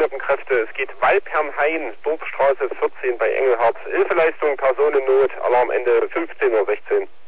Seenotrettungskräfte. Es geht Walpernhain, Dorfstraße 14 bei Engelhardt. Hilfeleistung, Personennot, Alarmende 15:16 Uhr.